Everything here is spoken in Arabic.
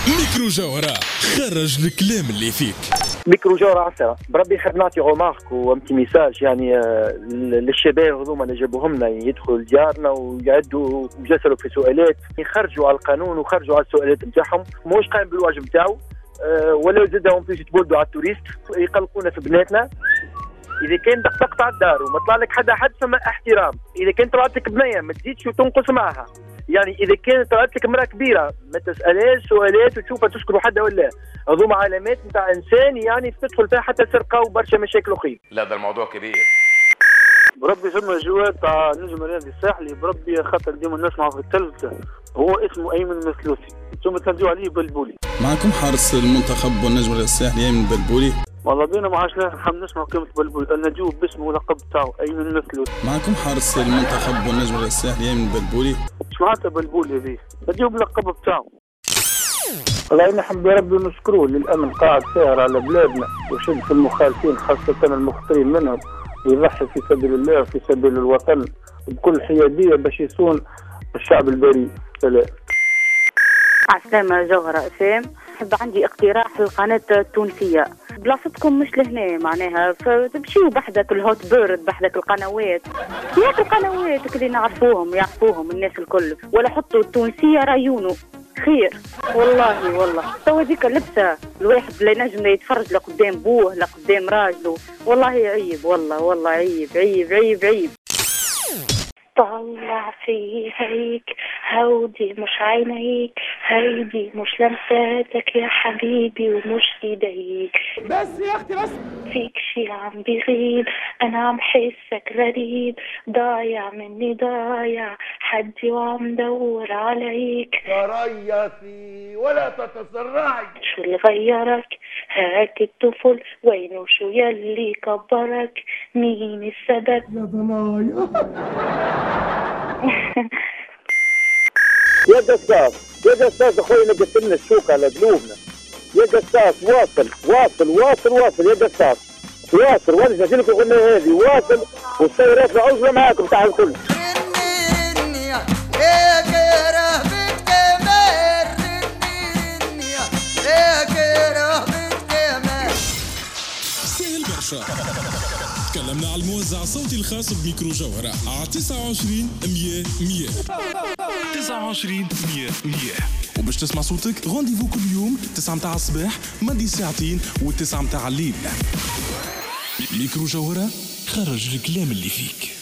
ميكرو جوهرة خرج الكلام اللي فيك. ميكرو جوهرة عسرة بربي نحب نعطي غومارك وامتي ميساج يعني للشباب هذوما اللي جابوهم لنا يدخلوا لديارنا ويعدوا ويسألوا في سؤالات يخرجوا على القانون وخرجوا على السؤالات نتاعهم موش قايم بالواجب نتاعو ولا زادهم فيش تبولدوا على التوريست يقلقونا في بناتنا. إذا كان تقطع الدار وما طلع لك حد فما احترام. إذا كان طلعت لك بنية ما تزيدش وتنقص معها. يعني إذا كانت طلعت لك امرأة كبيرة ما تسألهاش سؤالات وتشوفها تشكر حد ولا هذوما علامات نتاع إنسان يعني تدخل فيها حتى سرقة وبرشا مشاكل أخرى. لا ده الموضوع كبير. بربي ثم جواد تاع نجم الرياضي الساحلي بربي خاطر ديما نسمعه في التلفزة هو اسمه أيمن المسلوسي ثم تناديو عليه بلبولي. معكم حارس المنتخب والنجم الرياضي الساحلي أيمن بلبولي. والله بينا ما عادش نحب نسمع كلمة بلبولي نجيو باسمه ولقب تاعو أيمن المسلوسي. معكم حارس المنتخب والنجم الرياضي الساحلي أيمن بلبولي. اش معناتها بلبولي هذه؟ نجيو باللقب تاعو. والله نحب ربي نشكروه للأمن قاعد ساهر على بلادنا وشد في المخالفين خاصة المخطرين منهم ويضحي في سبيل الله وفي سبيل الوطن بكل حيادية باش يصون الشعب البريء. سلام. عسلامة جوهرة أسام. حب عندي اقتراح للقناة التونسية بلاصتكم مش لهنا معناها فتمشيوا بحدك الهوت بيرد بحدك القنوات ياك القنوات اللي يعرفوهم الناس الكل ولا حطوا التونسية رايونو خير والله توا ديك اللبسة الواحد لا ينجم يتفرج لقدام بوه لقدام راجله والله عيب والله عيب طلع في هيك هودي مش عينيك هيدي مش لمساتك يا حبيبي ومش ايديك بس يا اختي بس فيك شي عم بغيب انا عم حسك غريب ضايع مني ضايع حدي وعم دور عليك تريثي ولا تتسرعي شو اللي غيرك هاك الطفل وينه شو يلي كبرك مين السبب يا ضنايا يا قصاص اخوي نقسمنا السوق على قلوبنا يا قصاص واصل يا قصاص واصل وانا سجلك الغنية هذه واصل والسيارات العزلة معاكم تاع الكل. سهل برشا. تكلمنا على الموزع الصوتي الخاص بميكرو جوهرة على 29 100 100 29 100 100 وباش تسمع صوتك رونديفو كل يوم 9 متاع الصباح مدي ساعتين و9 متاع الليل. ميكرو جوهرة خرج الكلام اللي فيك.